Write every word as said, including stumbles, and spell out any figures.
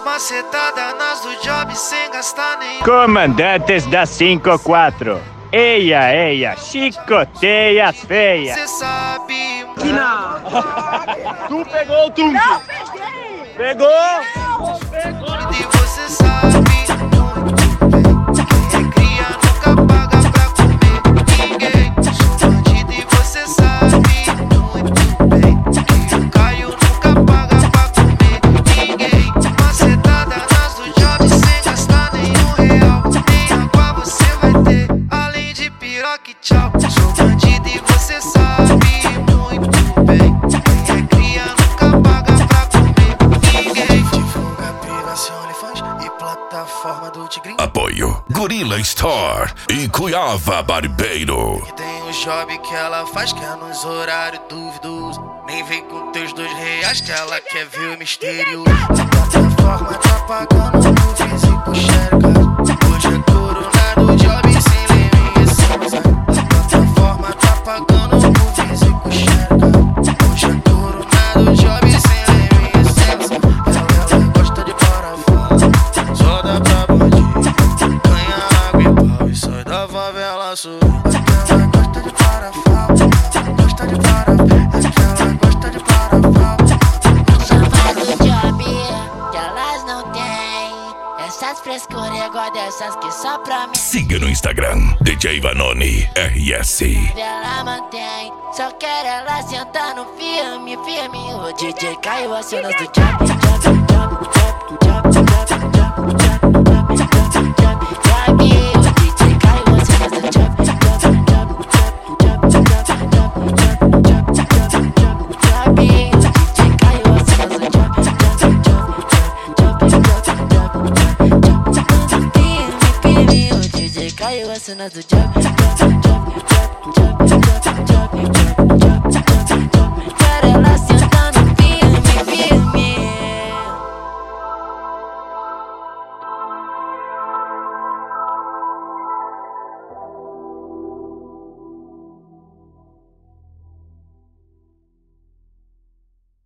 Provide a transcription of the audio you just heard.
Macetada nas do job sem gastar nenhum. Comandantes da cinco quatro. Eia, eia, chicoteia feia. Cê sabe, Que não. Tu pegou o tum. Não peguei. Pegou? Não pegou. e você sabe muito bem. Quem é cria nunca paga pra comer ninguém. Sou bandido e você sabe muito bem. Que o Caio nunca paga pra comer ninguém. Macetada nas do job sem gastar nenhum real. Nem água você vai ter, além de piroca e tchau. Sou bandido e você sabe muito bem. Quem é cria nunca paga pra comer ninguém. Divulga privação, elefante e plataforma do Tigrinho. Apoio Gorilla Store e Cuiava Barbeiro. Que tem um job que ela faz que é nos horários duvidosos. Nem vem com teus dois reais que ela quer ver o mistério. A plataforma tá pagando no físico xerecado. Hoje é coronado, job sem leme e sem usar. A plataforma tá pagando no físico xerecado. Hoje é coronado, job sem leme e sem usar. Ela, ela gosta de parafuso, só dá pra bandido. Ganha água e pau e sai da favela sul. Ela gosta de parafuso, gosta de parafuso. Ela gosta de parafuso. Já faz o job que elas não têm. Essas frescuras igual dessas que só pra mim Siga no Instagram D J Vanoni R S. ela mantém. Só quero ela sentando firme, firme. O D J caiu as cenas do job, job, job, job, job, job, job, job, job, job, job, job. O D J caiu as cenas do job, job, job, job, job, job, job, job, job, job, job. O D J caiu as cenas do job, job, job, job, job, job, job. Firme, firme. O D J caiu as cenas do job, job, job, job, job, job, job, job.